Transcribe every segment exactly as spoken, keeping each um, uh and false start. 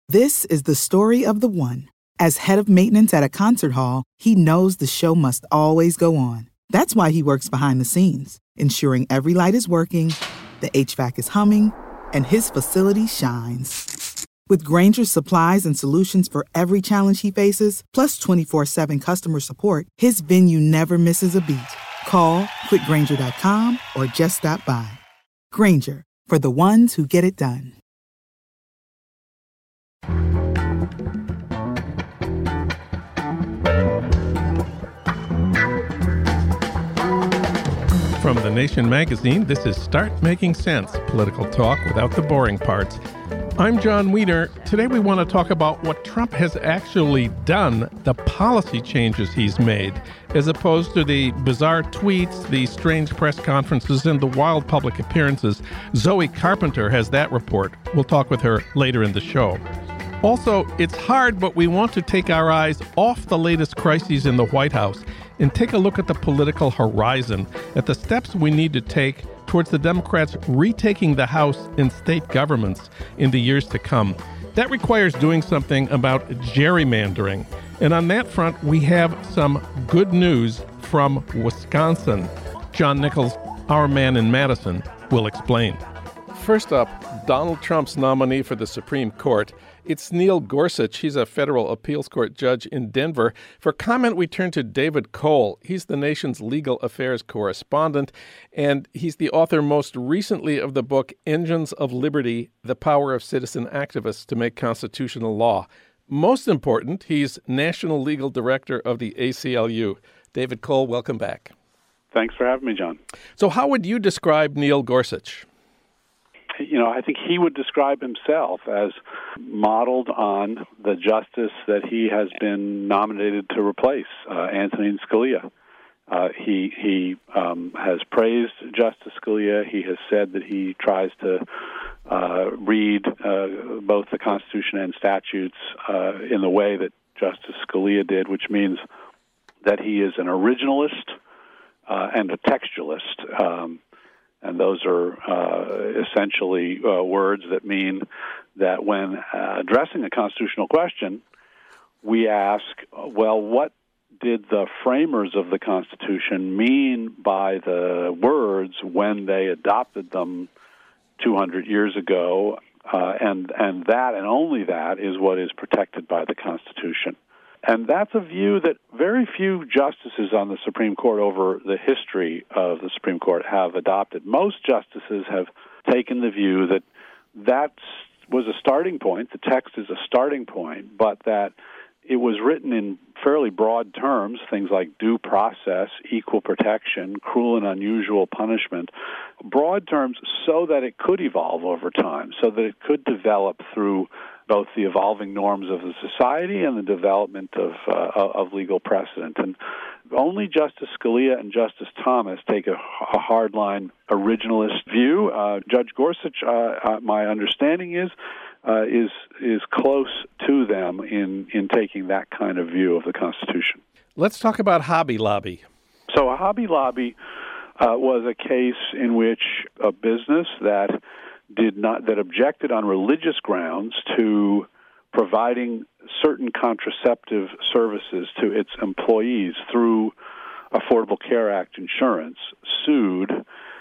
This is the story of the one. As head of maintenance at a concert hall, he knows the show must always go on. That's why he works behind the scenes, ensuring every light is working, the H V A C is humming, and his facility shines. With Grainger's supplies and solutions for every challenge he faces, plus twenty-four seven customer support, his venue never misses a beat. Call quick grainger dot com or just stop by. Grainger, for the ones who get it done. From The Nation magazine, this is Start Making Sense, political talk without the boring parts. I'm John Wiener. Today we want to talk about what Trump has actually done, the policy changes he's made, as opposed to the bizarre tweets, the strange press conferences, and the wild public appearances. Zoe Carpenter has that report. We'll talk with her later in the show. Also, it's hard, but we want to take our eyes off the latest crises in the White House and take a look at the political horizon, at the steps we need to take towards the Democrats retaking the House and state governments in the years to come. That requires doing something about gerrymandering. And on that front, we have some good news from Wisconsin. John Nichols, our man in Madison, will explain. First up, Donald Trump's nominee for the Supreme Court. It's Neil Gorsuch. He's a federal appeals court judge in Denver. For comment, we turn to David Cole. He's the nation's legal affairs correspondent, and he's the author most recently of the book Engines of Liberty, The Power of Citizen Activists to Make Constitutional Law. Most important, he's national legal director of the A C L U. David Cole, welcome back. Thanks for having me, John. So how would you describe Neil Gorsuch? You know, I think he would describe himself as modeled on the justice that he has been nominated to replace, uh, Antonin Scalia. Uh, he he um, has praised Justice Scalia. He has said that he tries to uh, read uh, both the Constitution and statutes uh, in the way that Justice Scalia did, which means that he is an originalist uh, and a textualist. Um, And those are uh, essentially uh, words that mean that when uh, addressing a constitutional question, we ask, well, what did the framers of the Constitution mean by the words when they adopted them two hundred years ago? Uh, and, and that and only that is what is protected by the Constitution. And that's a view that very few justices on the Supreme Court over the history of the Supreme Court have adopted. Most justices have taken the view that that was a starting point, the text is a starting point, but that it was written in fairly broad terms, things like due process, equal protection, cruel and unusual punishment, broad terms so that it could evolve over time, so that it could develop through both the evolving norms of the society and the development of uh, of legal precedent. And only Justice Scalia and Justice Thomas take a, a hardline originalist view. Uh, Judge Gorsuch, uh, uh, my understanding is, uh, is is close to them in, in taking that kind of view of the Constitution. Let's talk about Hobby Lobby. So Hobby Lobby uh, was a case in which a business that did not that objected on religious grounds to providing certain contraceptive services to its employees through Affordable Care Act insurance sued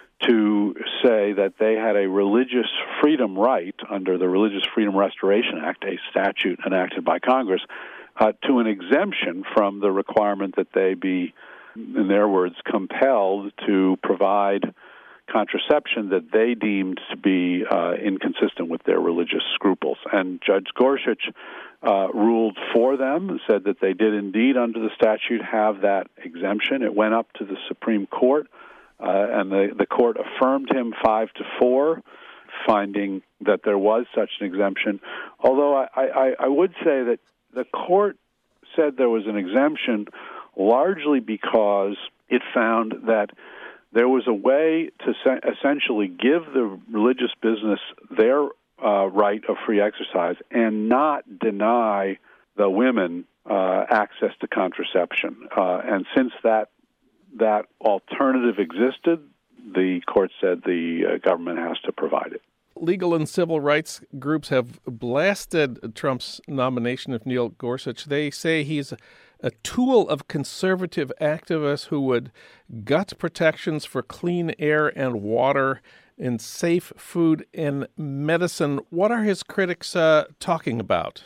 to say that they had a religious freedom right under the Religious Freedom Restoration Act, a statute enacted by Congress, uh, to an exemption from the requirement that they be, in their words, compelled to provide contraception that they deemed to be uh, inconsistent with their religious scruples. And Judge Gorsuch uh, ruled for them, said that they did indeed under the statute have that exemption. It went up to the Supreme Court, uh, and the, the court affirmed him five to four, finding that there was such an exemption. Although I, I, I would say that the court said there was an exemption largely because it found that there was a way to se- essentially give the religious business their uh, right of free exercise and not deny the women uh, access to contraception. Uh, and since that that alternative existed, the court said the uh, government has to provide it. legal and civil rights groups have blasted Trump's nomination of Neil Gorsuch. They say he's a tool of conservative activists who would gut protections for clean air and water and safe food and medicine. What are his critics uh, talking about?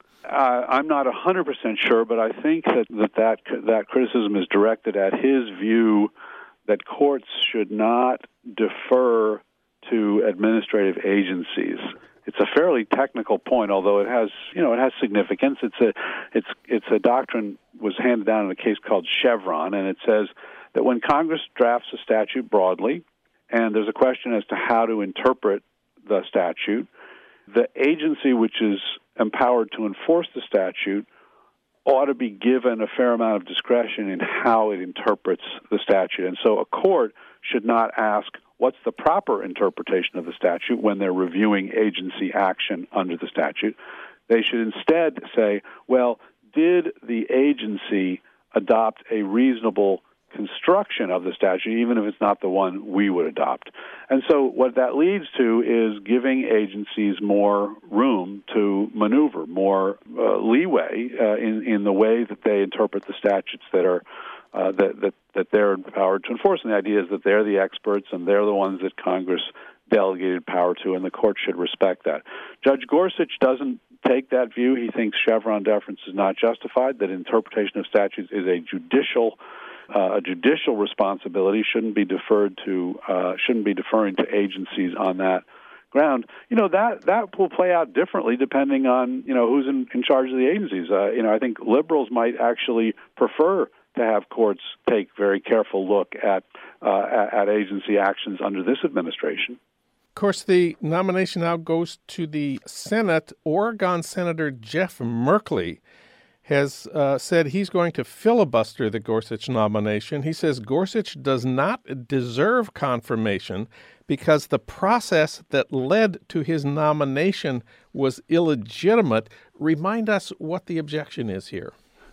Uh, I'm not one hundred percent sure, but I think that that, that that criticism is directed at his view that courts should not defer to administrative agencies. It's a fairly technical point, although it has, you know, it has significance. It's a, it's, it's a doctrine was handed down in a case called Chevron, and it says that when Congress drafts a statute broadly, and there's a question as to how to interpret the statute, the agency which is empowered to enforce the statute ought to be given a fair amount of discretion in how it interprets the statute. And so a court should not ask, what's the proper interpretation of the statute when they're reviewing agency action under the statute? They should instead say, well, did the agency adopt a reasonable construction of the statute, even if it's not the one we would adopt? And so what that leads to is giving agencies more room to maneuver, more uh, leeway uh, in, in the way that they interpret the statutes that are uh, that, that, that they're empowered to enforce. And the idea is that they're the experts and they're the ones that Congress delegated power to, and the court should respect that. Judge Gorsuch doesn't take that view. He thinks Chevron deference is not justified, that interpretation of statutes is a judicial Uh, a judicial responsibility, shouldn't be deferred to, uh, shouldn't be deferring to agencies on that ground. You know, that that will play out differently depending on, you know, who's in, in charge of the agencies. Uh, you know, I think liberals might actually prefer to have courts take very careful look at, uh, at, at agency actions under this administration. Of course, the nomination now goes to the Senate. Oregon Senator Jeff Merkley has uh, said he's going to filibuster the Gorsuch nomination. He says Gorsuch does not deserve confirmation because the process that led to his nomination was illegitimate. Remind us what the objection is here.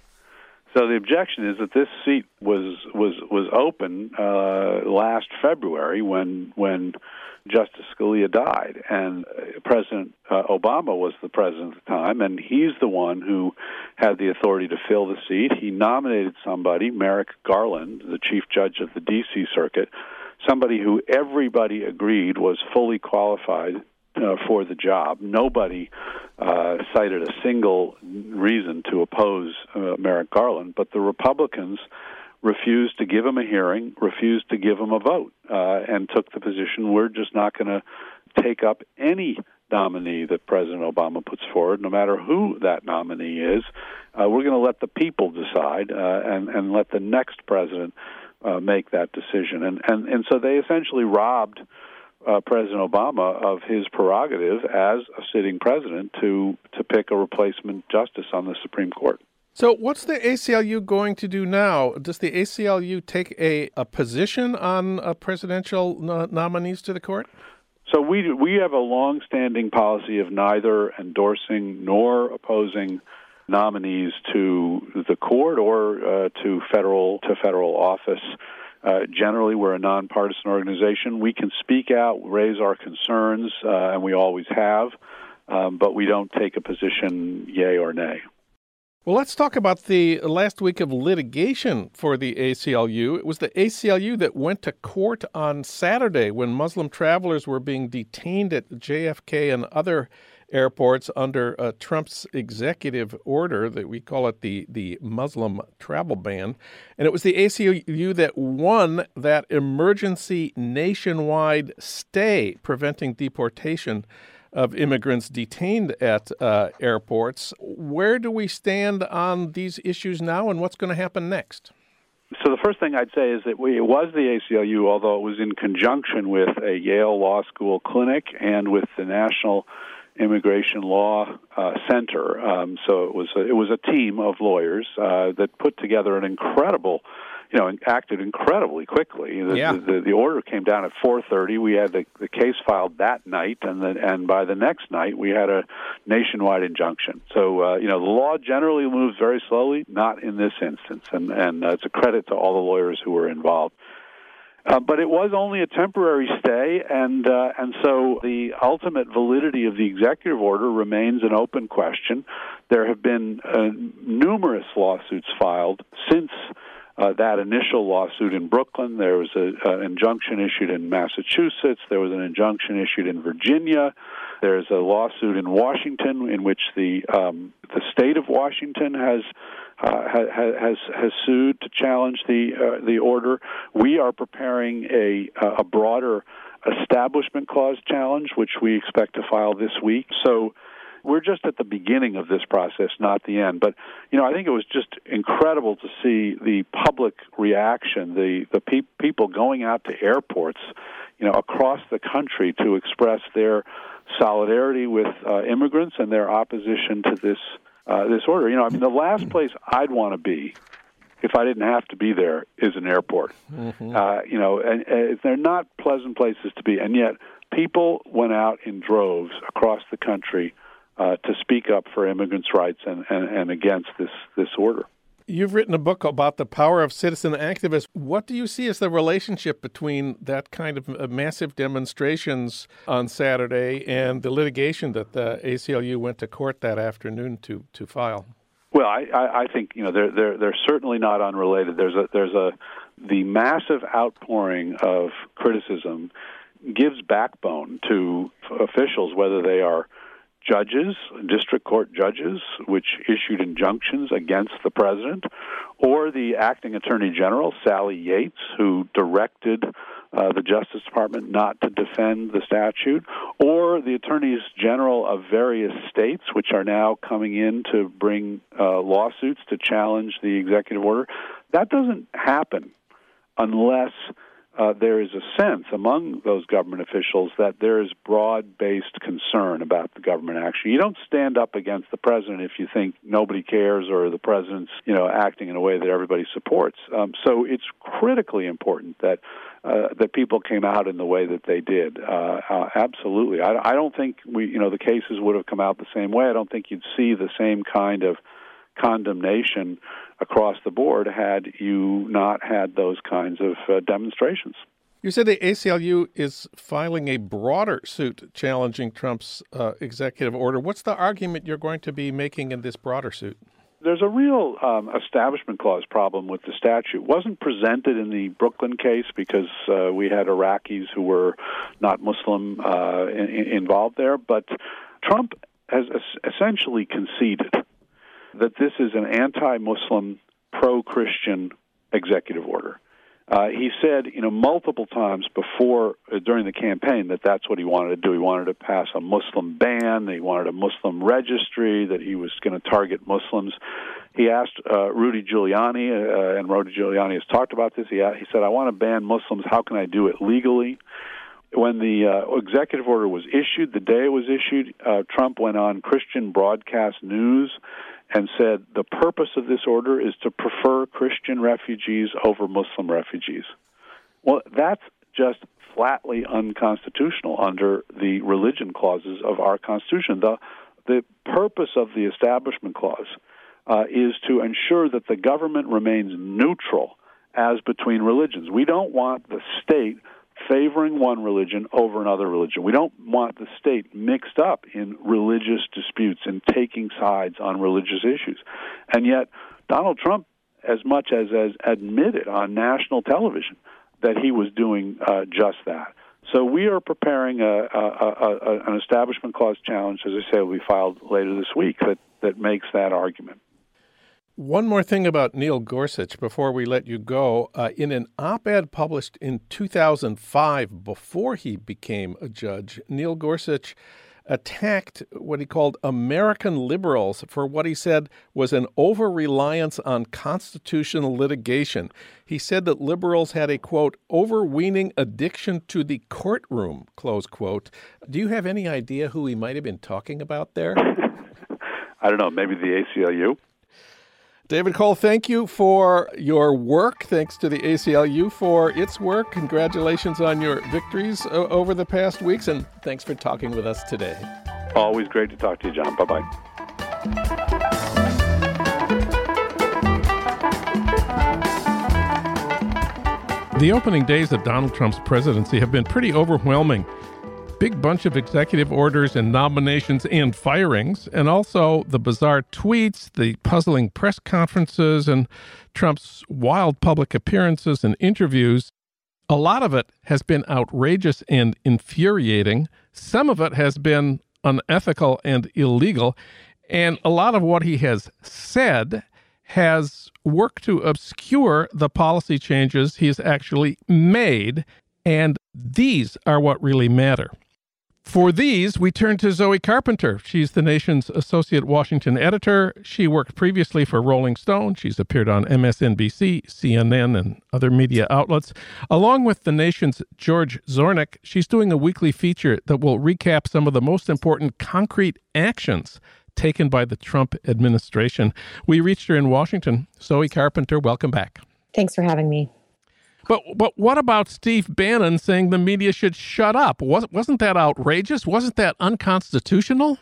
So the objection is that this seat was was was open uh, last February when when Justice Scalia died, and President uh, Obama was the president at the time, and he's the one who had the authority to fill the seat. He nominated somebody, Merrick Garland, the chief judge of the D C Circuit, somebody who everybody agreed was fully qualified uh, for the job. Nobody uh, cited a single reason to oppose uh, Merrick Garland, but the Republicans refused to give him a hearing, refused to give him a vote, uh, and took the position we're just not going to take up any nominee that President Obama puts forward, no matter who that nominee is. Uh, we're going to let the people decide uh, and, and let the next president uh, make that decision. And, and, and so they essentially robbed uh, President Obama of his prerogative as a sitting president to, to pick a replacement justice on the Supreme Court. So what's the A C L U going to do now? Does the A C L U take a, a position on uh, presidential no- nominees to the court? So we we have a long-standing policy of neither endorsing nor opposing nominees to the court or uh, to federal to federal office. Uh, generally, we're a nonpartisan organization. We can speak out, raise our concerns, uh, and we always have, um, but we don't take a position, yay or nay. Well, let's talk about the last week of litigation for the A C L U. It was the A C L U that went to court on Saturday when Muslim travelers were being detained at J F K and other airports under uh, Trump's executive order, that we call it the, the Muslim travel ban. And it was the A C L U that won that emergency nationwide stay preventing deportation of immigrants detained at uh, airports. Where do we stand on these issues now, and what's going to happen next? So the first thing I'd say is that we, it was the A C L U, although it was in conjunction with a Yale Law School clinic and with the National Immigration Law uh, Center. Um, so it was a, it was a team of lawyers uh, that put together an incredible, you know, acted incredibly quickly. The, yeah. the, the order came down at four thirty. We had the, the case filed that night, and then and by the next night we had a nationwide injunction. So uh, you know, the law generally moves very slowly, not in this instance, and and uh, it's a credit to all the lawyers who were involved. Uh, but it was only a temporary stay, and uh, and so the ultimate validity of the executive order remains an open question. There have been uh, numerous lawsuits filed since uh, that initial lawsuit in Brooklyn. There was a, an injunction issued in Massachusetts. There was an injunction issued in Virginia. There's a lawsuit in Washington in which the um, the state of Washington has uh, has has sued to challenge the uh, the order. We are preparing a a broader Establishment Clause challenge, which we expect to file this week. So we're just at the beginning of this process, not the end. But you know, I think it was just incredible to see the public reaction, the the pe- people going out to airports, you know, across the country to express their solidarity with uh, immigrants and their opposition to this uh, this order. You know, I mean, the last place I'd want to be, if I didn't have to be there, is an airport. Mm-hmm. Uh, you know, and, and they're not pleasant places to be, and yet people went out in droves across the country uh, to speak up for immigrants' rights and, and, and against this this order. You've written a book about the power of citizen activists. What do you see as the relationship between that kind of massive demonstrations on Saturday and the litigation that the A C L U went to court that afternoon to, to file? Well, I, I think you know they're they're they're certainly not unrelated. There's a there's a the massive outpouring of criticism gives backbone to officials, whether they are judges, district court judges, which issued injunctions against the president, or the acting attorney general, Sally Yates, who directed uh, the Justice Department not to defend the statute, or the attorneys general of various states, which are now coming in to bring uh, lawsuits to challenge the executive order. That doesn't happen unless Uh, there is a sense among those government officials that there is broad-based concern about the government action. You don't stand up against the president if you think nobody cares or the president's, you know, acting in a way that everybody supports. Um, so it's critically important that uh, that people came out in the way that they did. Uh, uh, absolutely, I, I don't think we, you know, the cases would have come out the same way. I don't think you'd see the same kind of condemnation across the board had you not had those kinds of uh, demonstrations. You said the A C L U is filing a broader suit challenging Trump's uh, executive order. What's the argument you're going to be making in this broader suit? There's a real um, Establishment Clause problem with the statute. It wasn't presented in the Brooklyn case because uh, we had Iraqis who were not Muslim uh, in, involved there, but Trump has es- essentially conceded that this is an anti-Muslim, pro-Christian executive order. Uh, he said, you know, multiple times before, uh, during the campaign, that that's what he wanted to do. He wanted to pass a Muslim ban, he wanted a Muslim registry, that he was going to target Muslims. He asked uh, Rudy Giuliani, uh, and Rudy Giuliani has talked about this, he, he said, I want to ban Muslims, how can I do it legally? When the uh, executive order was issued, the day it was issued, uh, Trump went on Christian broadcast news and said the purpose of this order is to prefer Christian refugees over Muslim refugees. Well, that's just flatly unconstitutional under the religion clauses of our Constitution. The, the purpose of the Establishment Clause uh, is to ensure that the government remains neutral as between religions. We don't want the state favoring one religion over another religion. We don't want the state mixed up in religious disputes and taking sides on religious issues. And yet, Donald Trump, as much as, as admitted on national television that he was doing uh, just that. So we are preparing a, a, a, a, an Establishment Clause challenge, as I say, will be filed later this week, that, that makes that argument. One more thing about Neil Gorsuch before we let you go. Uh, in an op-ed published in two thousand five, before he became a judge, Neil Gorsuch attacked what he called American liberals for what he said was an over-reliance on constitutional litigation. He said that liberals had a, quote, overweening addiction to the courtroom, close quote. Do you have any idea who he might have been talking about there? I don't know, maybe the A C L U? David Cole, thank you for your work. Thanks to the A C L U for its work. Congratulations on your victories o- over the past weeks, and thanks for talking with us today. Always great to talk to you, John. Bye-bye. The opening days of Donald Trump's presidency have been pretty overwhelming. Big bunch of executive orders and nominations and firings, and also the bizarre tweets, the puzzling press conferences, and Trump's wild public appearances and interviews. A lot of it has been outrageous and infuriating. Some of it has been unethical and illegal. And a lot of what he has said has worked to obscure the policy changes he's actually made. And these are what really matter. For these, we turn to Zoe Carpenter. She's the nation's associate Washington editor. She worked previously for Rolling Stone. She's appeared on M S N B C, C N N, and other media outlets. Along with the nation's George Zornick, she's doing a weekly feature that will recap some of the most important concrete actions taken by the Trump administration. We reached her in Washington. Zoe Carpenter, welcome back. Thanks for having me. But but what about Steve Bannon saying the media should shut up? Was, wasn't that outrageous? Wasn't that unconstitutional?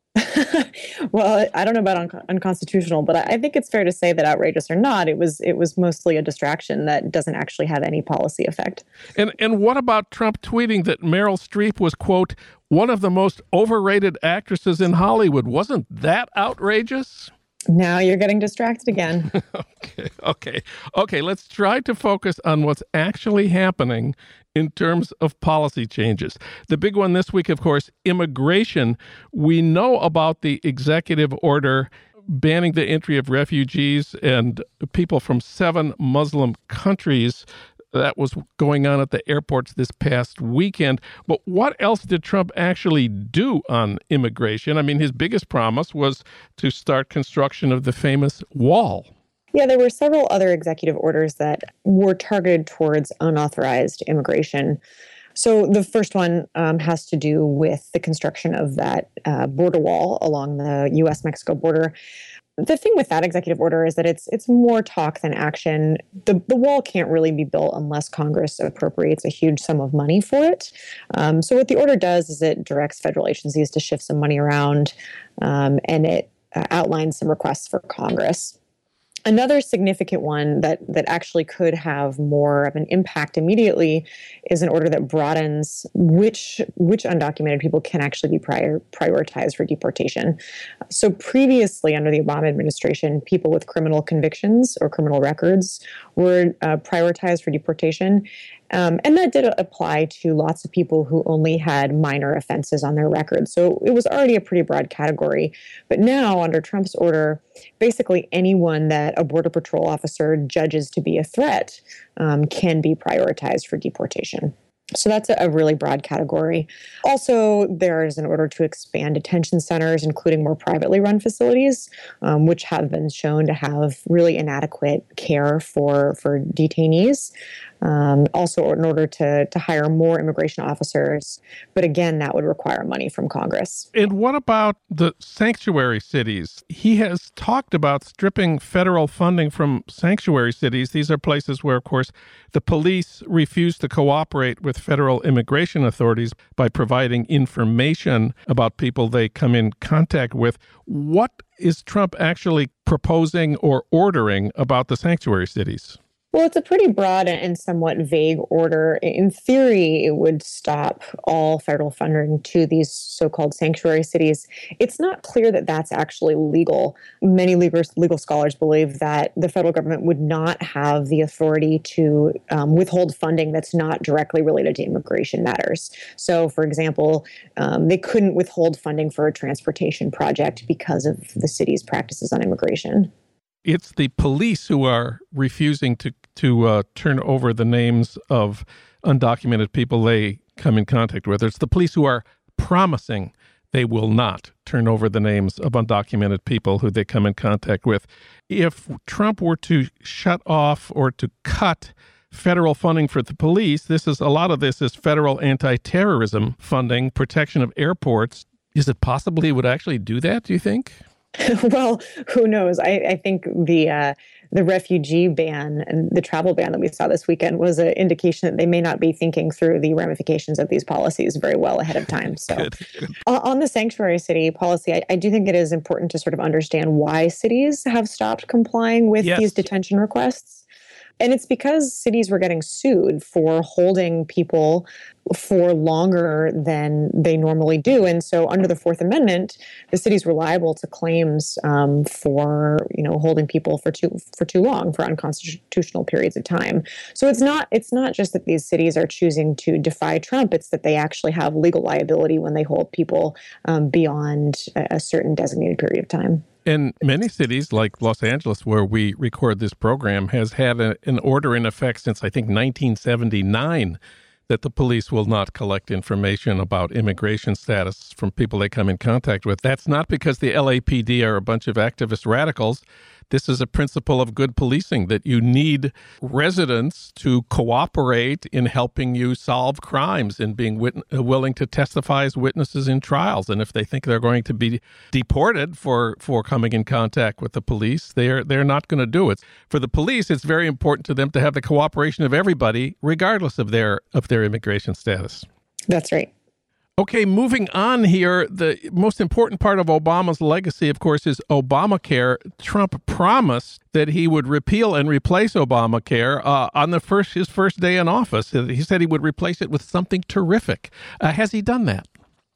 Well, I don't know about un- unconstitutional, but I think it's fair to say that outrageous or not, it was it was mostly a distraction that doesn't actually have any policy effect. And and what about Trump tweeting that Meryl Streep was, quote, one of the most overrated actresses in Hollywood? Wasn't that outrageous? Now you're getting distracted again. okay, okay, okay. Let's try to focus on what's actually happening in terms of policy changes. The big one this week, of course, immigration. We know about the executive order banning the entry of refugees and people from seven Muslim countries. That was going on at the airports this past weekend. But what else did Trump actually do on immigration? I mean, his biggest promise was to start construction of the famous wall. Yeah, there were several other executive orders that were targeted towards unauthorized immigration. So the first one um, has to do with the construction of that uh, border wall along the U S Mexico border. The thing with that executive order is that it's it's more talk than action. The the wall can't really be built unless Congress appropriates a huge sum of money for it. Um, so what the order does is it directs federal agencies to shift some money around, um, and it uh, outlines some requests for Congress. Another significant one that that actually could have more of an impact immediately is an order that broadens which which undocumented people can actually be prior, prioritized for deportation. So previously, under the Obama administration, people with criminal convictions or criminal records were uh, prioritized for deportation. Um, and that did apply to lots of people who only had minor offenses on their record. So it was already a pretty broad category. But now, under Trump's order, basically anyone that a Border Patrol officer judges to be a threat um, can be prioritized for deportation. So that's a really broad category. Also, there is an order to expand detention centers, including more privately run facilities, um, which have been shown to have really inadequate care for, for detainees. Um, also, in order to, to hire more immigration officers. But again, that would require money from Congress. And what about the sanctuary cities? He has talked about stripping federal funding from sanctuary cities. These are places where, of course, the police refuse to cooperate with federal immigration authorities by providing information about people they come in contact with. What is Trump actually proposing or ordering about the sanctuary cities? Well, it's a pretty broad and somewhat vague order. In theory, it would stop all federal funding to these so-called sanctuary cities. It's not clear that that's actually legal. Many legal, legal scholars believe that the federal government would not have the authority to um, withhold funding that's not directly related to immigration matters. So, for example, um, they couldn't withhold funding for a transportation project because of the city's practices on immigration. It's the police who are refusing to to uh, turn over the names of undocumented people they come in contact with. It's the police who are promising they will not turn over the names of undocumented people who they come in contact with. If Trump were to shut off or to cut federal funding for the police, this is a lot of this is federal anti-terrorism funding, protection of airports. Is it possible he would actually do that, do you think? Well, who knows? I, I think the uh, the refugee ban and the travel ban that we saw this weekend was an indication that they may not be thinking through the ramifications of these policies very well ahead of time. So Good. Good. Uh, on the sanctuary city policy, I, I do think it is important to sort of understand why cities have stopped complying with Yes. these detention requests. And it's because cities were getting sued for holding people for longer than they normally do. And so under the Fourth Amendment, the cities were liable to claims um, for, you know, holding people for too for too long, for unconstitutional periods of time. So it's not it's not just that these cities are choosing to defy Trump, it's that they actually have legal liability when they hold people um, beyond a, a certain designated period of time. And many cities, like Los Angeles, where we record this program, has had a, an order in effect since, I think, nineteen seventy-nine, that the police will not collect information about immigration status from people they come in contact with. That's not because the L A P D are a bunch of activist radicals. This is a principle of good policing, that you need residents to cooperate in helping you solve crimes and being wit- willing to testify as witnesses in trials. And if they think they're going to be deported for, for coming in contact with the police, they're they're not going to do it. For the police, it's very important to them to have the cooperation of everybody, regardless of their of their immigration status. That's right. Okay, moving on here, the most important part of Obama's legacy, of course, is Obamacare. Trump promised that he would repeal and replace Obamacare uh, on the first his first day in office. He said he would replace it with something terrific. Uh, has he done that?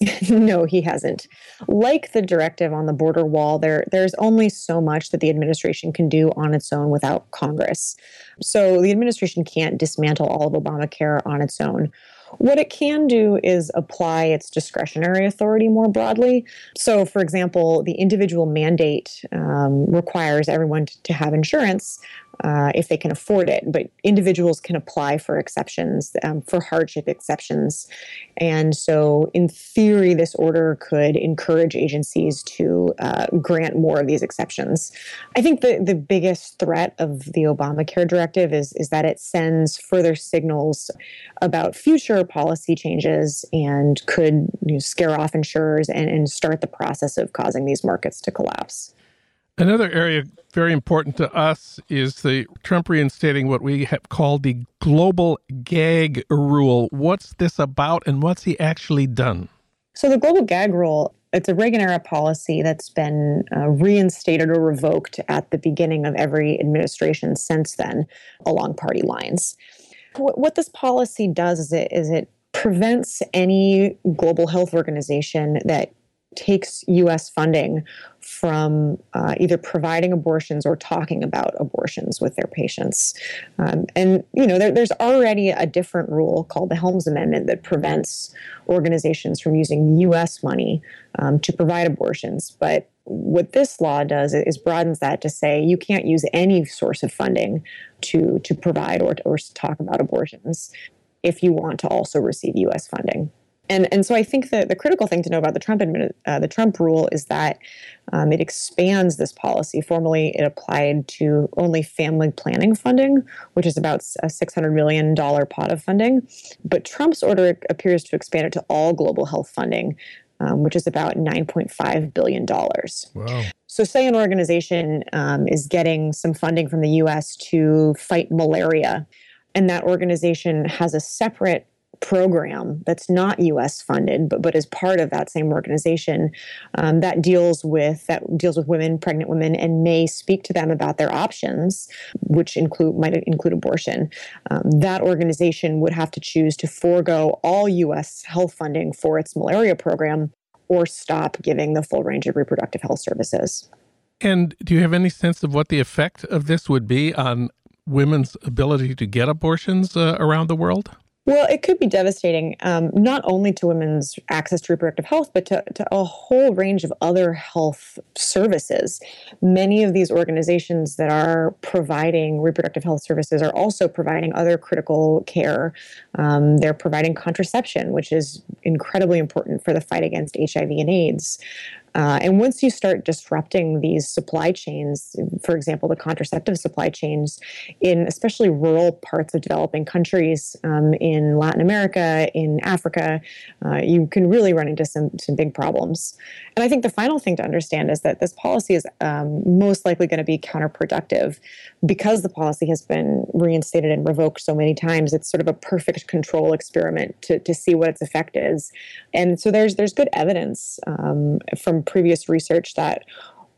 No, he hasn't. Like the directive on the border wall, there there's only so much that the administration can do on its own without Congress. So the administration can't dismantle all of Obamacare on its own. What it can do is apply its discretionary authority more broadly. So, for example, the individual mandate um, requires everyone to, to have insurance uh, if they can afford it, but individuals can apply for exceptions, um, for hardship exceptions. And so, in theory, this order could encourage agencies to uh, grant more of these exceptions. I think the, the biggest threat of the Obamacare directive is, is that it sends further signals about future policy changes and could you know, scare off insurers and, and start the process of causing these markets to collapse. Another area very important to us is the Trump reinstating what we have called the global gag rule. What's this about, and what's he actually done? So the global gag rule, it's a Reagan-era policy that's been uh, reinstated or revoked at the beginning of every administration since then, along party lines. What, what this policy does is it, is it prevents any global health organization that takes U S funding from uh, either providing abortions or talking about abortions with their patients. Um, and, you know, there, there's already a different rule called the Helms Amendment that prevents organizations from using U S money um, to provide abortions. But what this law does is broadens that to say you can't use any source of funding to, to provide or to, or to talk about abortions if you want to also receive U S funding. And and so I think that the critical thing to know about the Trump admin, uh, the Trump rule is that um, it expands this policy. Formerly, it applied to only family planning funding, which is about a six hundred million dollars pot of funding. But Trump's order appears to expand it to all global health funding, um, which is about nine point five billion dollars. Wow. So say an organization um, is getting some funding from the U S to fight malaria, and that organization has a separate program that's not U S funded, but but is part of that same organization um, that deals with that deals with women, pregnant women, and may speak to them about their options, which include might include abortion. Um, that organization would have to choose to forego all U S health funding for its malaria program, or stop giving the full range of reproductive health services. And do you have any sense of what the effect of this would be on women's ability to get abortions uh, around the world? Well, it could be devastating, um, not only to women's access to reproductive health, but to, to a whole range of other health services. Many of these organizations that are providing reproductive health services are also providing other critical care. Um, they're providing contraception, which is incredibly important for the fight against H I V and AIDS. Uh, and once you start disrupting these supply chains, for example, the contraceptive supply chains in especially rural parts of developing countries, um, in Latin America, in Africa, uh, you can really run into some, some big problems. And I think the final thing to understand is that this policy is um, most likely going to be counterproductive. Because the policy has been reinstated and revoked so many times, it's sort of a perfect control experiment to, to see what its effect is. And so there's there's good evidence um, from previous research that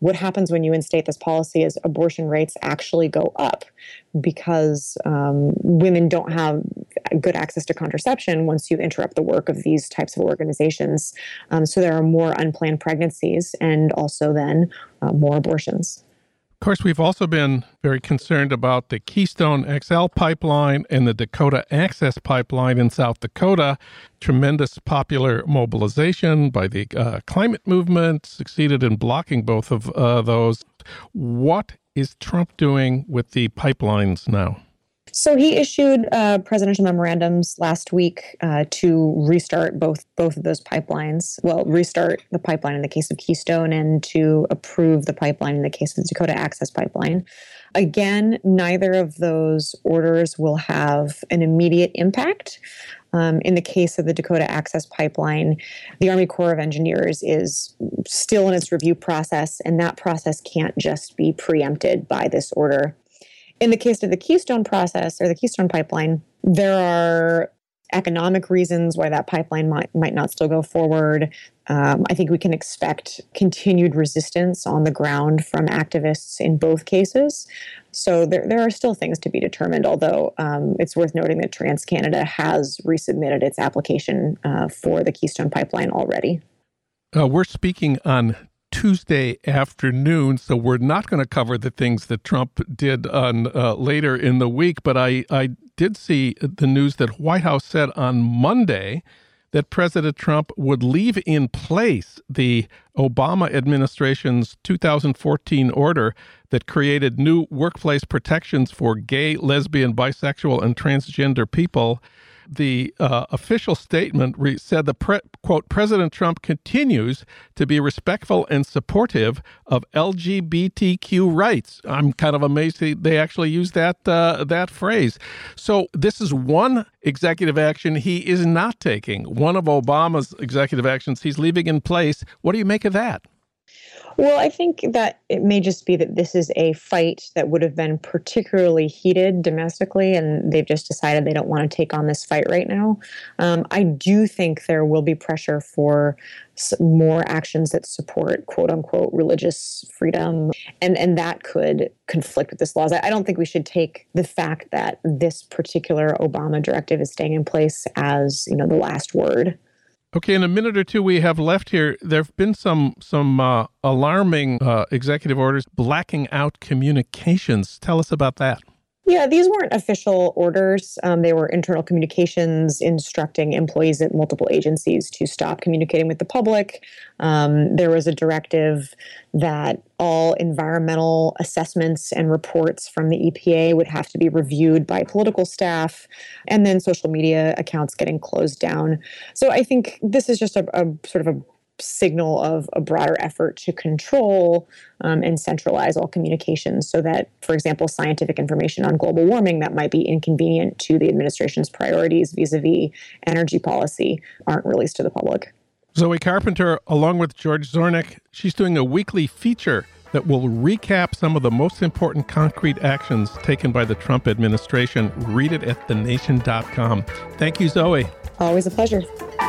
what happens when you instate this policy is abortion rates actually go up because um, women don't have good access to contraception once you interrupt the work of these types of organizations. Um, so there are more unplanned pregnancies and also then uh, more abortions. Of course, we've also been very concerned about the Keystone X L pipeline and the Dakota Access Pipeline in South Dakota. Tremendous popular mobilization by the uh, climate movement succeeded in blocking both of uh, those. What is Trump doing with the pipelines now? So he issued uh, presidential memorandums last week uh, to restart both both of those pipelines. Well, restart the pipeline in the case of Keystone and to approve the pipeline in the case of the Dakota Access Pipeline. Again, neither of those orders will have an immediate impact. Um, in the case of the Dakota Access Pipeline, the Army Corps of Engineers is still in its review process, and that process can't just be preempted by this order. In the case of the Keystone process or the Keystone pipeline, there are economic reasons why that pipeline might, might not still go forward. Um, I think we can expect continued resistance on the ground from activists in both cases. So there, there are still things to be determined, although um, it's worth noting that TransCanada has resubmitted its application uh, for the Keystone pipeline already. Uh, we're speaking on Tuesday afternoon, so we're not going to cover the things that Trump did on uh, later in the week, but I, I did see the news that White House said on Monday that President Trump would leave in place the Obama administration's two thousand fourteen order that created new workplace protections for gay, lesbian, bisexual, and transgender people. The uh, official statement re- said the pre- quote, President Trump continues to be respectful and supportive of L G B T Q rights. I'm kind of amazed they, they actually used that uh, that phrase. So this is one executive action he is not taking. One of Obama's executive actions he's leaving in place. What do you make of that? Well, I think that it may just be that this is a fight that would have been particularly heated domestically, and they've just decided they don't want to take on this fight right now. Um, I do think there will be pressure for more actions that support quote unquote religious freedom, and, and that could conflict with this law. I don't think we should take the fact that this particular Obama directive is staying in place as, you know, the last word. Okay, in a minute or two we have left here, there have been some some uh, alarming uh, executive orders blacking out communications. Tell us about that. Yeah, these weren't official orders. Um, they were internal communications instructing employees at multiple agencies to stop communicating with the public. Um, there was a directive that all environmental assessments and reports from the E P A would have to be reviewed by political staff, and then social media accounts getting closed down. So I think this is just a, a sort of a signal of a broader effort to control um, and centralize all communications so that, for example, scientific information on global warming that might be inconvenient to the administration's priorities vis-a-vis energy policy aren't released to the public. Zoe Carpenter, along with George Zornick, she's doing a weekly feature that will recap some of the most important concrete actions taken by the Trump administration. Read it at the nation dot com. Thank you, Zoe. Always a pleasure.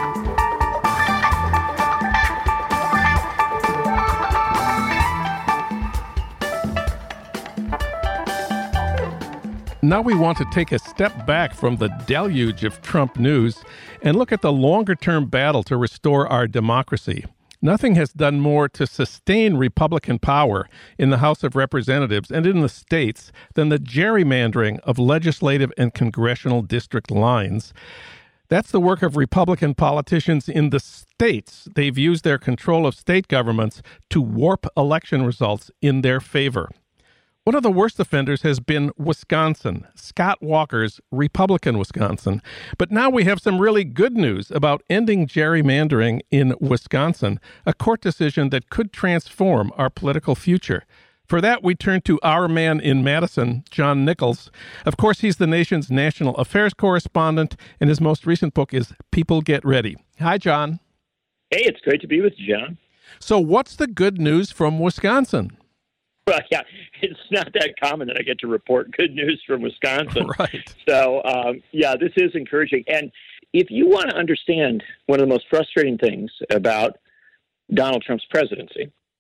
Now we want to take a step back from the deluge of Trump news and look at the longer-term battle to restore our democracy. Nothing has done more to sustain Republican power in the House of Representatives and in the states than the gerrymandering of legislative and congressional district lines. That's the work of Republican politicians in the states. They've used their control of state governments to warp election results in their favor. One of the worst offenders has been Wisconsin, Scott Walker's Republican Wisconsin. But now we have some really good news about ending gerrymandering in Wisconsin, a court decision that could transform our political future. For that, we turn to our man in Madison, John Nichols. Of course, he's the nation's national affairs correspondent, and his most recent book is People Get Ready. Hi, John. Hey, it's great to be with you, John. So what's the good news from Wisconsin? Well, yeah, it's not that common that I get to report good news from Wisconsin. Right. So, um, yeah, this is encouraging. And if you want to understand one of the most frustrating things about Donald Trump's presidency,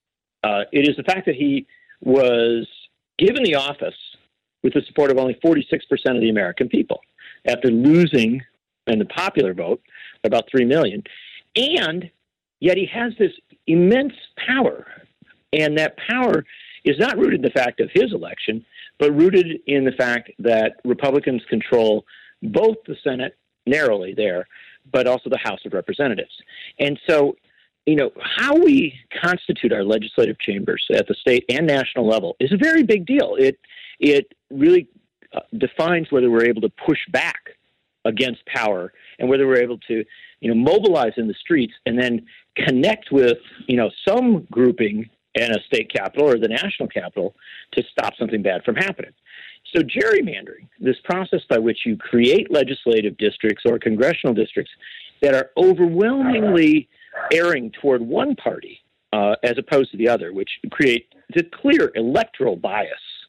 Uh, it is the fact that he was given the office with the support of only forty-six percent of the American people after losing in the popular vote about three million. And yet he has this immense power. And that power is not rooted in the fact of his election, but rooted in the fact that Republicans control both the Senate, narrowly there, but also the House of Representatives. And so, you know, how we constitute our legislative chambers at the state and national level is a very big deal. It it really uh, defines whether we're able to push back against power and whether we're able to, you know, mobilize in the streets and then connect with, you know, some grouping in a state capital or the national capital to stop something bad from happening. So gerrymandering, this process by which you create legislative districts or congressional districts that are overwhelmingly erring toward one party uh, as opposed to the other, which create a clear electoral bias.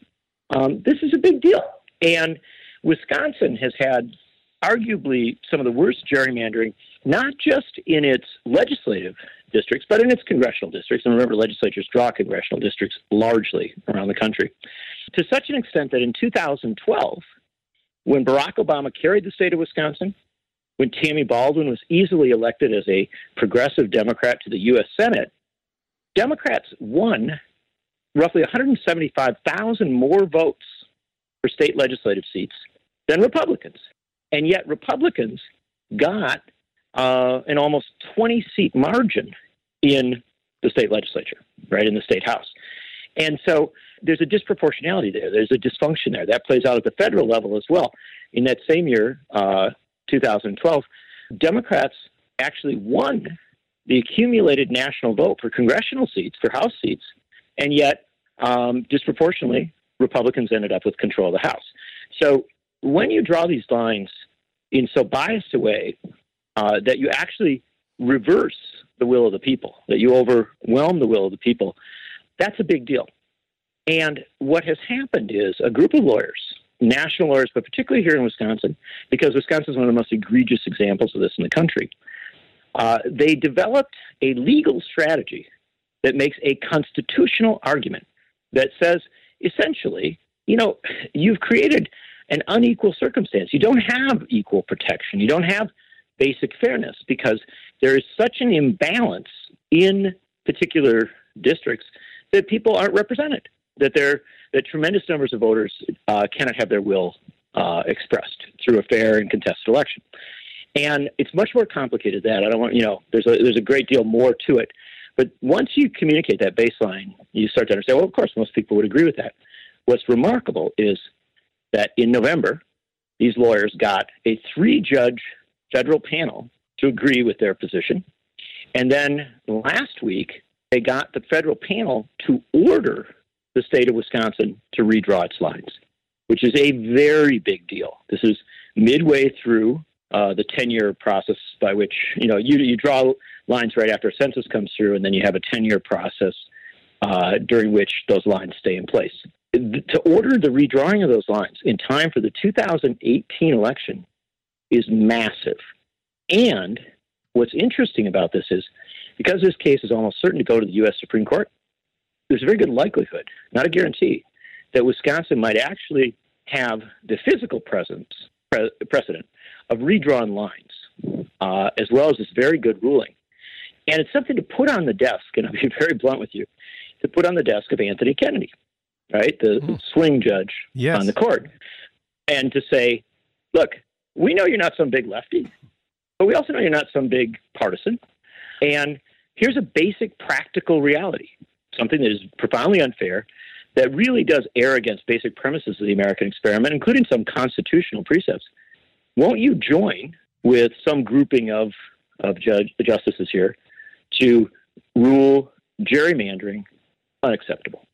Um, this is a big deal. And Wisconsin has had arguably some of the worst gerrymandering, not just in its legislative districts, but in its congressional districts. And remember, legislatures draw congressional districts largely around the country, to such an extent that in two thousand twelve, when Barack Obama carried the state of Wisconsin, when Tammy Baldwin was easily elected as a progressive Democrat to the U S Senate, Democrats won roughly one hundred seventy-five thousand more votes for state legislative seats than Republicans. And yet Republicans got uh, an almost twenty-seat margin in the state legislature, right, in the state house. And so there's a disproportionality there. There's a dysfunction there. That plays out at the federal level as well. In that same year, uh, two thousand twelve, Democrats actually won the accumulated national vote for congressional seats, for House seats, and yet um, disproportionately, Republicans ended up with control of the House. So when you draw these lines in so biased a way uh, that you actually reverse the will of the people, that you overwhelm the will of the people, that's a big deal. And what has happened is a group of lawyers, national lawyers, but particularly here in Wisconsin, because Wisconsin is one of the most egregious examples of this in the country, uh, they developed a legal strategy that makes a constitutional argument that says, essentially, you know, you've created an unequal circumstance. You don't have equal protection. You don't have basic fairness because there is such an imbalance in particular districts that people aren't represented, that there that tremendous numbers of voters uh, cannot have their will uh, expressed through a fair and contested election. And it's much more complicated than that. I don't want, you know, there's a, there's a great deal more to it. But once you communicate that baseline, you start to understand, well, of course, most people would agree with that. What's remarkable is that in November, these lawyers got a three-judge federal panel to agree with their position. And then last week, they got the federal panel to order the state of Wisconsin to redraw its lines, which is a very big deal. This is midway through uh, the ten-year process by which, you know, you, you draw lines right after a census comes through, and then you have a ten-year process uh, during which those lines stay in place. To order the redrawing of those lines in time for the two thousand eighteen election is massive. And what's interesting about this is, because this case is almost certain to go to the U S Supreme Court, there's a very good likelihood, not a guarantee, that Wisconsin might actually have the physical presence, pre- precedent of redrawn lines, uh, as well as this very good ruling. And it's something to put on the desk, and I'll be very blunt with you, to put on the desk of Anthony Kennedy, right, the mm. swing judge yes. on the court, and to say, look, we know you're not some big lefty, but we also know you're not some big partisan. And here's a basic practical reality, something that is profoundly unfair, that really does err against basic premises of the American experiment, including some constitutional precepts. Won't you join with some grouping of, of judge, justices here to rule gerrymandering unacceptable?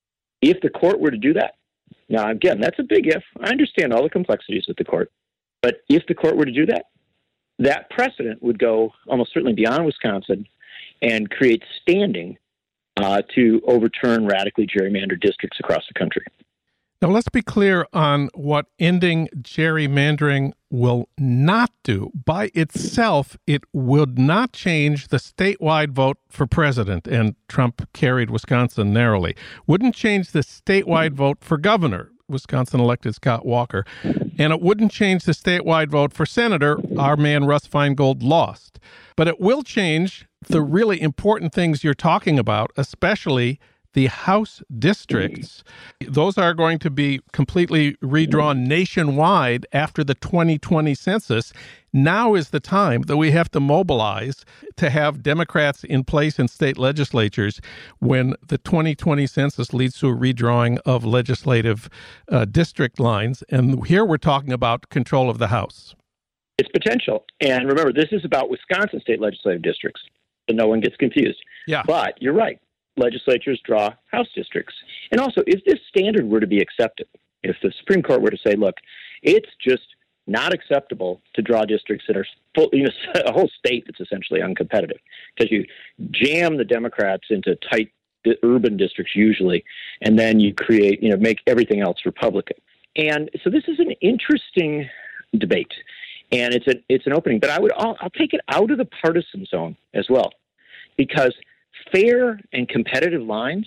If the court were to do that, now, again, that's a big if. I understand all the complexities with the court. But if the court were to do that, that precedent would go almost certainly beyond Wisconsin and create standing uh, to overturn radically gerrymandered districts across the country. Now, let's be clear on what ending gerrymandering will not do. By itself, it would not change the statewide vote for president, and Trump carried Wisconsin narrowly. Wouldn't change the statewide vote for governor. Wisconsin elected Scott Walker. And it wouldn't change the statewide vote for senator. Our man Russ Feingold lost. But it will change the really important things you're talking about, especially the House districts. Those are going to be completely redrawn nationwide after the twenty twenty census. Now is the time that we have to mobilize to have Democrats in place in state legislatures when the twenty twenty census leads to a redrawing of legislative uh, district lines. And here we're talking about control of the House. It's potential. And remember, this is about Wisconsin state legislative districts, so no one gets confused. Yeah. But you're right. Legislatures draw House districts. And also, if this standard were to be accepted, if the Supreme Court were to say, look, it's just not acceptable to draw districts that are full, you know, a whole state that's essentially uncompetitive, because you jam the Democrats into tight urban districts usually, and then you create, you know, make everything else Republican. And so this is an interesting debate, and it's an it's an opening. But I would I'll, I'll take it out of the partisan zone as well, because fair and competitive lines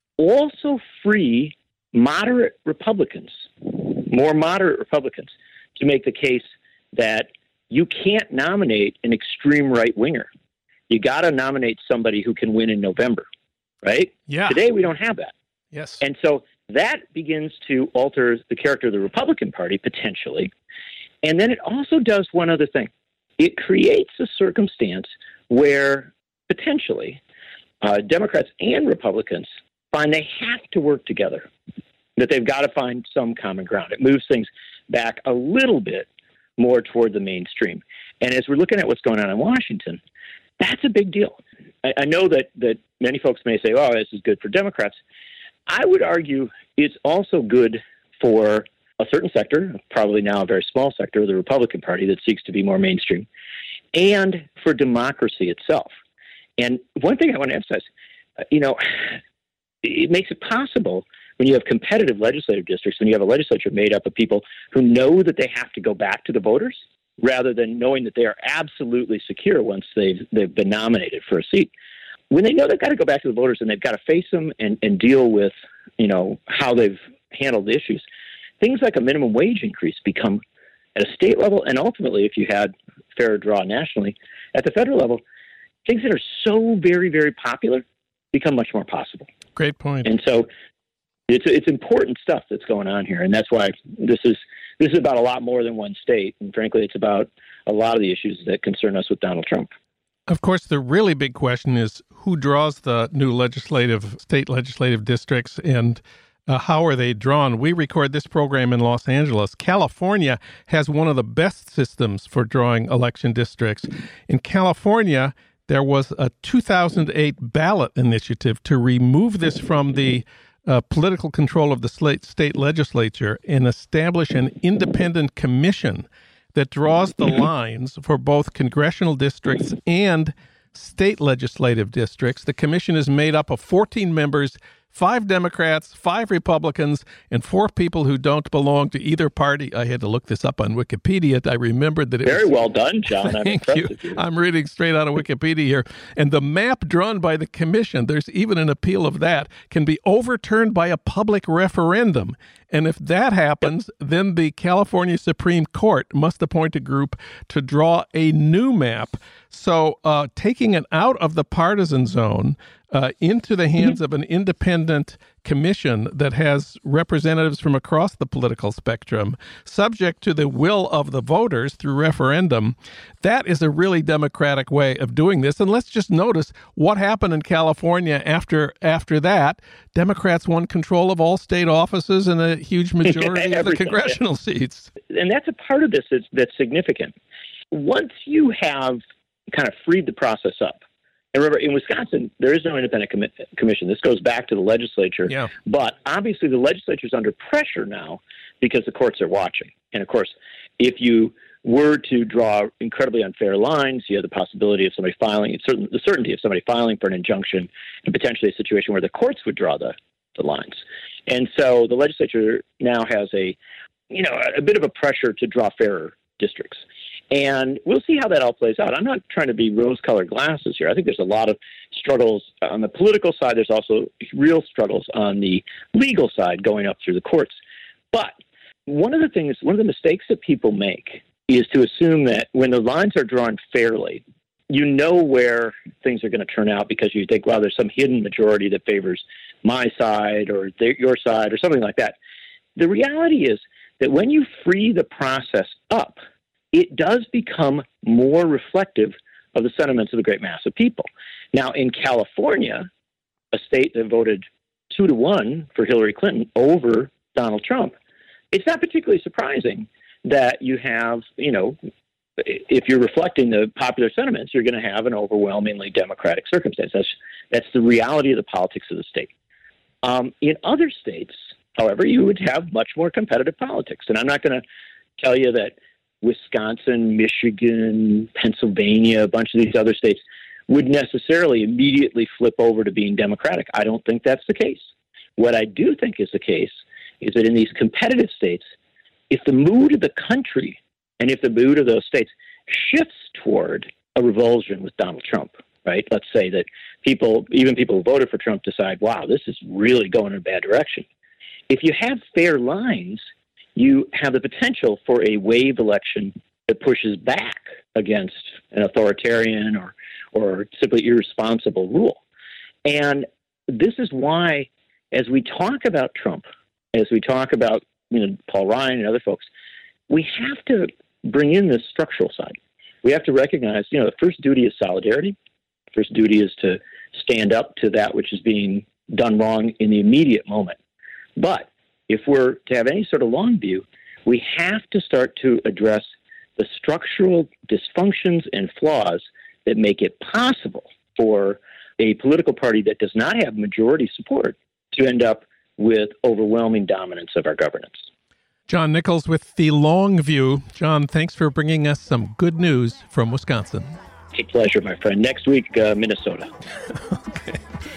also free moderate Republicans, more moderate Republicans, to make the case that you can't nominate an extreme right-winger. You got to nominate somebody who can win in November, right? Yeah. Today, we don't have that. Yes. And so that begins to alter the character of the Republican Party, potentially. And then it also does one other thing. It creates a circumstance where, potentially, Uh, Democrats and Republicans find they have to work together, that they've got to find some common ground. It moves things back a little bit more toward the mainstream. And as we're looking at what's going on in Washington, that's a big deal. I, I know that, that many folks may say, oh, this is good for Democrats. I would argue it's also good for a certain sector, probably now a very small sector of the Republican Party that seeks to be more mainstream, and for democracy itself. And one thing I want to emphasize, uh, you know, it makes it possible when you have competitive legislative districts, when you have a legislature made up of people who know that they have to go back to the voters, rather than knowing that they are absolutely secure once they've they've been nominated for a seat. When they know they've got to go back to the voters and they've got to face them and, and deal with, you know, how they've handled the issues, things like a minimum wage increase become, at a state level, and ultimately, if you had fair draw nationally, at the federal level, things that are so very, very popular become much more possible. Great point. And so it's it's important stuff that's going on here, and that's why this is this is about a lot more than one state. And frankly, it's about a lot of the issues that concern us with Donald Trump. Of course, the really big question is who draws the new legislative, state legislative districts, and uh, how are they drawn? We record this program in Los Angeles. California has one of the best systems for drawing election districts. In California, there was a two thousand eight ballot initiative to remove this from the uh, political control of the state legislature and establish an independent commission that draws the lines for both congressional districts and state legislative districts. The commission is made up of fourteen members, five Democrats, five Republicans, and four people who don't belong to either party. I had to look this up on Wikipedia. I remembered that it Very was... well done, John. I'm Thank you. you. I'm reading straight out of Wikipedia here. And the map drawn by the commission, there's even an appeal of that, can be overturned by a public referendum. And if that happens, then the California Supreme Court must appoint a group to draw a new map. So uh, taking it out of the partisan zone uh, into the hands of an independent commission that has representatives from across the political spectrum, subject to the will of the voters through referendum, that is a really democratic way of doing this. And let's just notice what happened in California after after that. Democrats won control of all state offices and a huge majority of the congressional seats. And that's a part of this that's, that's significant. Once you have kind of freed the process up, and remember, in Wisconsin, there is no independent com- commission. This goes back to the legislature. Yeah. But obviously the legislature is under pressure now because the courts are watching. And, of course, if you were to draw incredibly unfair lines, you have the possibility of somebody filing, certain, the certainty of somebody filing for an injunction, and potentially a situation where the courts would draw the, the lines. And so the legislature now has a, you know, a bit of a pressure to draw fairer districts. And we'll see how that all plays out. I'm not trying to be rose-colored glasses here. I think there's a lot of struggles on the political side. There's also real struggles on the legal side going up through the courts. But one of the things, one of the mistakes that people make is to assume that when the lines are drawn fairly, you know where things are going to turn out because you think, well, there's some hidden majority that favors my side or their, your side or something like that. The reality is that when you free the process up, it does become more reflective of the sentiments of the great mass of people. Now, in California, a state that voted two to one for Hillary Clinton over Donald Trump, it's not particularly surprising that you have, you know, if you're reflecting the popular sentiments, you're going to have an overwhelmingly Democratic circumstance. That's, that's the reality of the politics of the state. Um, in other states, however, you would have much more competitive politics. And I'm not going to tell you that Wisconsin, Michigan, Pennsylvania, a bunch of these other states would necessarily immediately flip over to being Democratic. I don't think that's the case. What I do think is the case is that in these competitive states, if the mood of the country and if the mood of those states shifts toward a revulsion with Donald Trump, right? Let's say that people, even people who voted for Trump, decide, wow, this is really going in a bad direction. If you have fair lines, you have the potential for a wave election that pushes back against an authoritarian or, or simply irresponsible rule. And this is why, as we talk about Trump, as we talk about you know Paul Ryan and other folks, we have to bring in this structural side. We have to recognize, you know, the first duty is solidarity. The first duty is to stand up to that which is being done wrong in the immediate moment. But if we're to have any sort of long view, we have to start to address the structural dysfunctions and flaws that make it possible for a political party that does not have majority support to end up with overwhelming dominance of our governance. John Nichols with The Long View. John, thanks for bringing us some good news from Wisconsin. A pleasure, my friend. Next week, uh, Minnesota. Okay.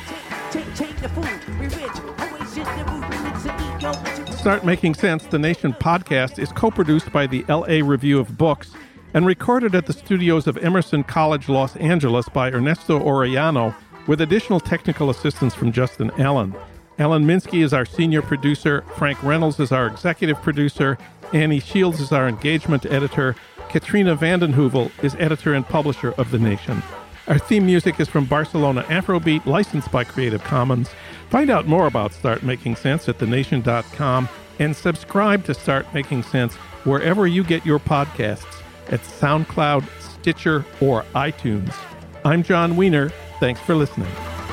Start Making Sense, the Nation podcast, is co-produced by the L A Review of Books and recorded at the studios of Emerson College, Los Angeles by Ernesto Orellano with additional technical assistance from Justin Allen. Alan Minsky is our senior producer. Frank Reynolds is our executive producer. Annie Shields is our engagement editor. Katrina Vanden Heuvel is editor and publisher of The Nation. Our theme music is from Barcelona Afrobeat, licensed by Creative Commons. Find out more about Start Making Sense at the nation dot com and subscribe to Start Making Sense wherever you get your podcasts at SoundCloud, Stitcher, or iTunes. I'm John Wiener. Thanks for listening.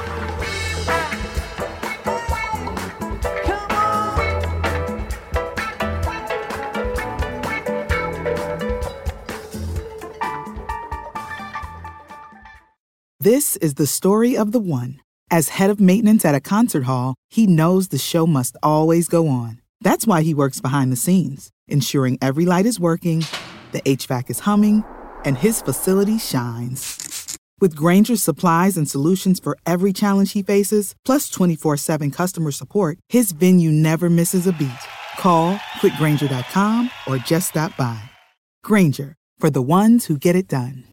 This is the story of the one. As head of maintenance at a concert hall, he knows the show must always go on. That's why he works behind the scenes, ensuring every light is working, the H V A C is humming, and his facility shines. With Grainger's supplies and solutions for every challenge he faces, plus twenty-four seven customer support, his venue never misses a beat. Call quick grainger dot com or just stop by. Grainger, for the ones who get it done.